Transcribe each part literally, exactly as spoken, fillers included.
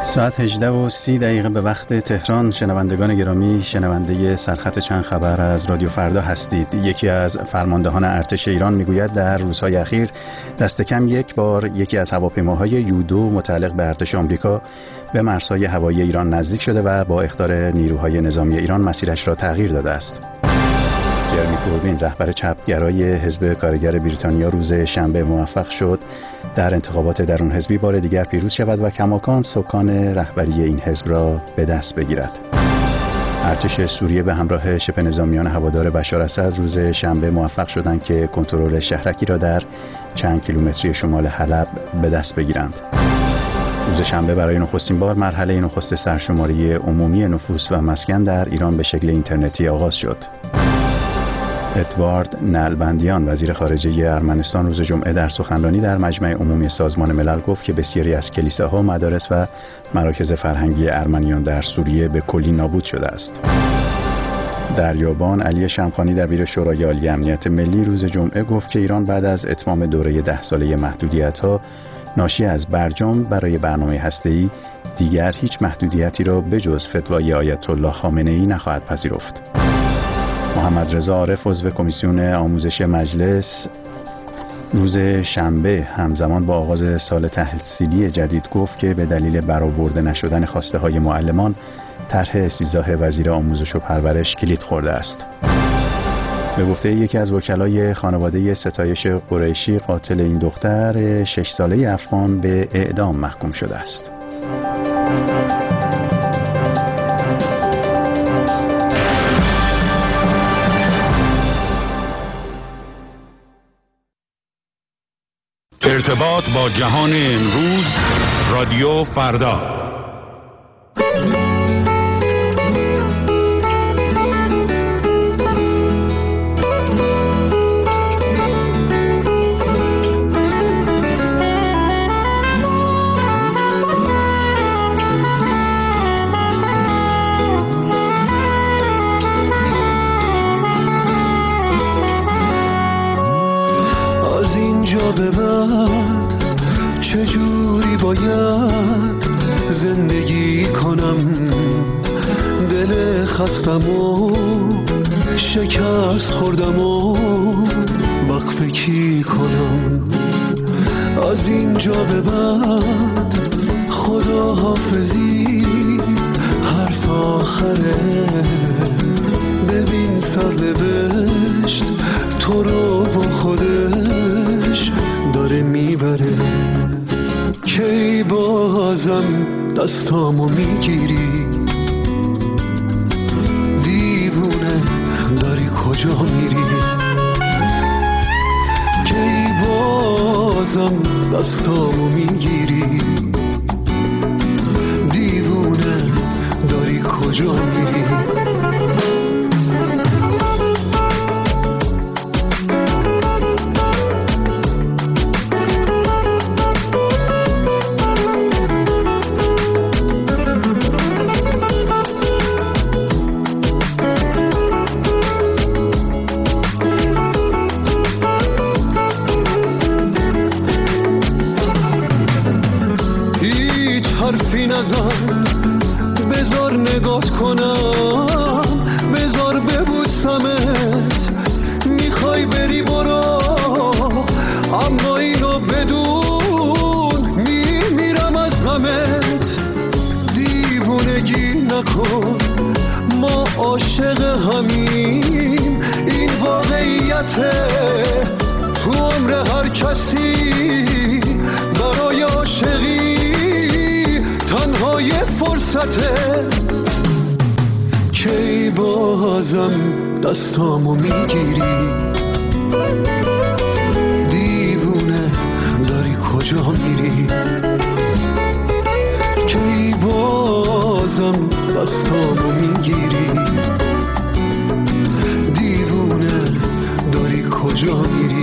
ساعت هجده و سی دقیقه به وقت تهران. شنوندگان گرامی، شنونده سرخط چند خبر از رادیو فردا هستید. یکی از فرماندهان ارتش ایران میگوید در روزهای اخیر دست کم یک بار یکی از هواپیماهای یو دو متعلق به ارتش آمریکا به مرزهای هوایی ایران نزدیک شده و با اخطار نیروهای نظامی ایران مسیرش را تغییر داده است. جرمی کوربین، رهبر چپگرای حزب کارگر بریتانیا، روز شنبه موفق شد در انتخابات درون حزبی بار دیگر پیروز شود و کماکان سکان رهبری این حزب را به دست بگیرد. ارتش سوریه به همراه شبه نظامیان هوادار بشار اسد روز شنبه موفق شدند که کنترل شهرکی را در چند کیلومتری شمال حلب به دست بگیرند. روز شنبه برای نخستین بار مرحله نخست سرشماری عمومی نفوس و مسکن در ایران به شکل اینترنتی آغاز شد. ادوارد نلبندیان، وزیر خارجه ارمنستان، روز جمعه در سخنرانی در مجمع عمومی سازمان ملل گفت که بسیاری از کلیساها، مدارس و مراکز فرهنگی ارمنیان در سوریه به کلی نابود شده است. در یابان، علی شمخانی دبیر شورای عالی امنیت ملی روز جمعه گفت که ایران بعد از اتمام دوره ده ساله محدودیت‌ها ناشی از برجام برای برنامه هسته‌ای دیگر هیچ محدودیتی را بجز فتوای آیت الله خامنه‌ای نخواهد پذیرفت. محمد رضا عارف، عضو کمیسیون آموزش مجلس، روز شنبه همزمان با آغاز سال تحصیلی جدید گفت که به دلیل برآورده نشدن خواسته های معلمان طرح استیضاح وزیر آموزش و پرورش کلید خورده است. به گفته یکی از وکلای خانواده ستایش قریشی، قاتل این دختر شش ساله افغان به اعدام محکوم شده است. ارتباط با جهان امروز، رادیو فردا. چجوری باید زندگی کنم، دل خستم و شکست خوردم و وقف کی کنم. از اینجا به بعد خدا حافظی حرف آخره، ببین سرنوشت تو رو با خودش داره میبره. کی بازم دستامو میگیری، دیوونه داری کجا میری؟ کی بازم دستامو میگیری، دیوونه داری کجا میری؟ بذار نگات کنم، بذار ببوسمت، میخوای بری برو، اما اینو بدون میمیرم از غمت. دیوونگی نکن، ما عاشق همیم، این واقعیته. تو عمر هر کسی برای عاشقی تنهای فرصته. کی بازم دستامو میگیری، دیوونه داری کجا میری؟ کی بازم دستامو میگیری، دیوونه داری کجا میری؟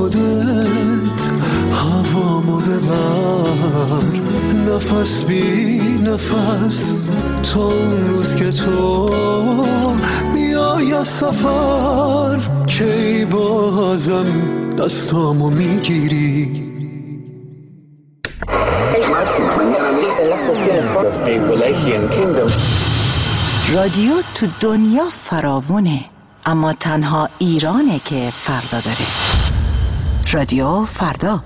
خودت هوامو ببر، نفس بی نفس تا اون روز که تو بیای از سفر، کی بازم دستامو میگیری. رادیو تو دنیا فراوونه، اما تنها ایرانه که فردا داره. رادیو فردا.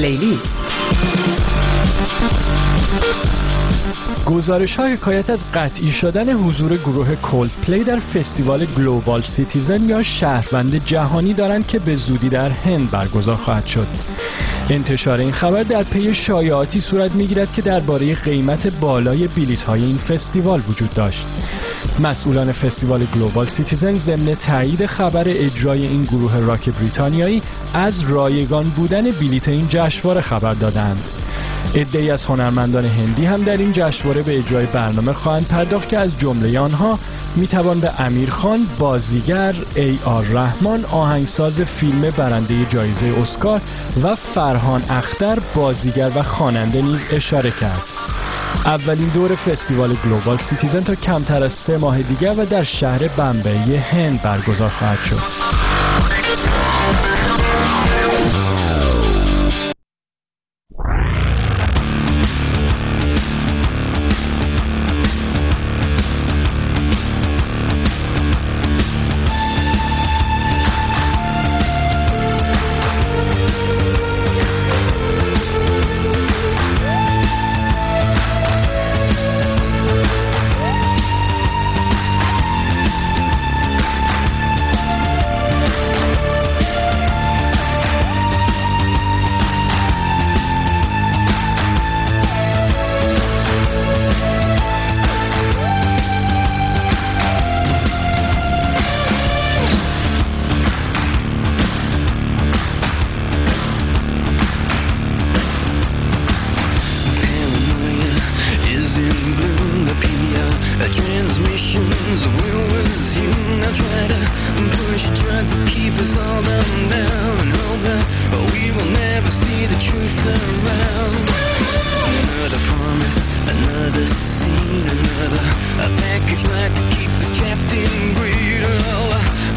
پلیلیست. گزارش‌ها حکایت از قطعی شدن حضور گروه کولدپلی در فستیوال گلوبال سیتیزن یا شهروند جهانی دارند که به زودی در هند برگزار خواهد شد. انتشار این خبر در پی شایعاتی صورت می‌گیرد که درباره قیمت بالای بلیط‌های این فستیوال وجود داشت. مسئولان فستیوال گلوبال سیتیزن ضمن تایید خبر اجرای این گروه راک بریتانیایی از رایگان بودن بلیط این جشنواره خبر دادند. عده‌ای از هنرمندان هندی هم در این جشنواره به اجرای برنامه خواهند پرداخت که از جمله آنها میتوان به امیر خان، بازیگر، ای آر رحمان، آهنگساز فیلم برنده جایزه اسکار و فرهان اختر، بازیگر و خواننده نیز اشاره کرد. اولین دور فستیوال گلوبال سیتیزن تا کمتر از سه ماه دیگر و در شهر بمبئی هند برگزار خواهد شد. A package like to keep us trapped in greed. Oh,